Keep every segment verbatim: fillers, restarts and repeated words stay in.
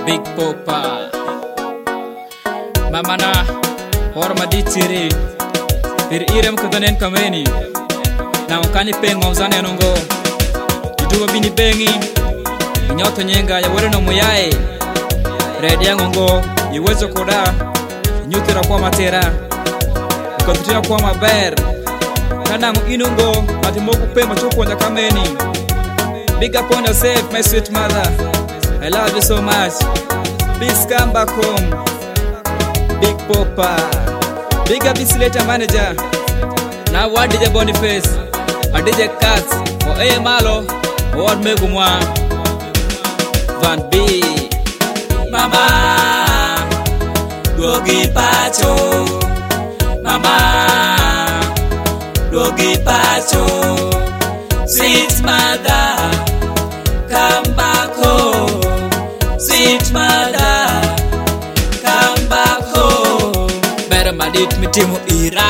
Big Popa Mamana Horma ditiri Bir irem kudanen kameni Na wakani pengo mzane nungo Iduwa bini bengi Inyoto nyenga ya wale no muyae Redi yangu ngo Iwezo koda Inyutira kwa matera Ikotutira kwa maber Kanangu inungo Matimoku pema chuku wanja kameni Big up on yourself my sweet mother I love you so much. Please come back home. Big Popa Big up this later manager. Now what D J Boniface A D J Cats O A Malo What Megumwa Van B Mama Dogi Pacho Mama Dogi Pacho Sweet mother Come back home Sweet mother Come back home Better madit mitimu ira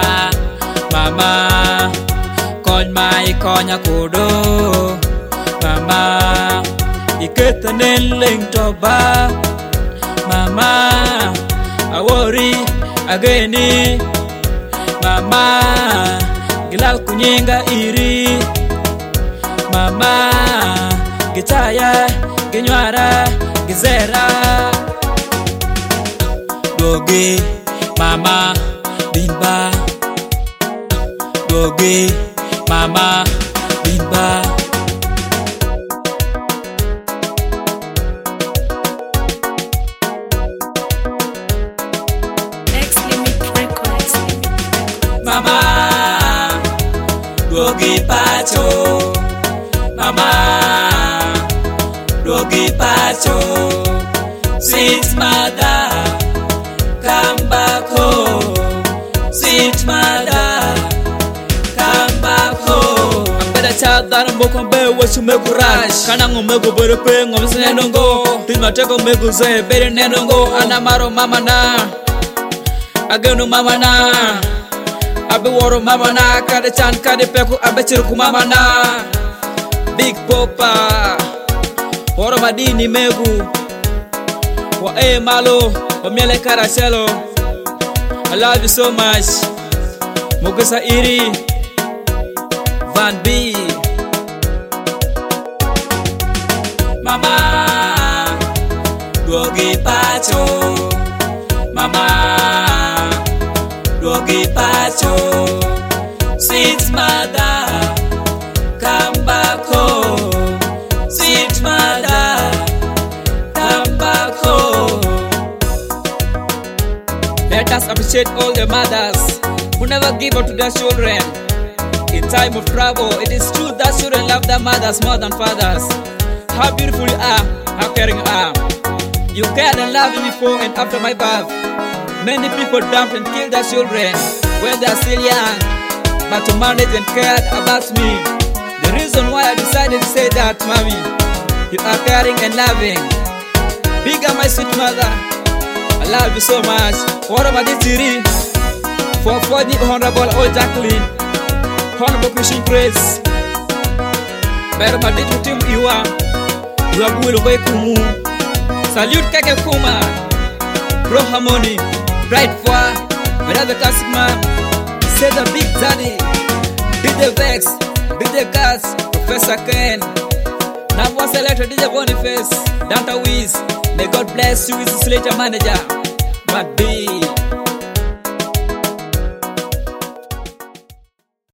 Mama Kony mai konya kudo Mama Iketa nenling toba Mama Awori ageni Mama Gilal kunyinga iri Mama Gitaya Ginywara Gizera Dogi Mama Binba Dogi Mama Binba Next Limit Records Mama Dogi Pacho Mama Dogi Pacho Sweet mother Come back home Sweet mother Come back home Ambeda chadhara mboko mbe wasu megu rash Kanangu megu bere pengo msi nenongo Tima teko megu ze bere nenongo Anamaro mama na Agenu mama na Abe woro mama na Kade chan kade peku abe chiruku mama na Big Popa Woro madini megu Wa e malo Wa miele karaselo I love you so much Mugisa iri Van B Mama Dogi Pacho Mama Dogi Pacho Sweet mother Come back home Sweet mother Come back home Let us appreciate all the mothers Who never give up to their children In time of trouble It is true that children love their mothers more than fathers How beautiful you are, how caring you are You cared and loved me before and after my birth Many people dump and kill their children When they are still young But to manage and care about me The reason why I decided to say that, mommy You are caring and loving Big up my sweet mother I love you so much What am I doing? For forty honorable old Jacqueline Honorable Christian Grace Better my little team you are You are good away kumu Salute Keke Kuma Bro Harmony Bright Four Brother Classic Man Say the Big Daddy D J Vex D J Gas Professor Ken Now was selected D J Boniface Danta Wiz May God bless you with this later manager But be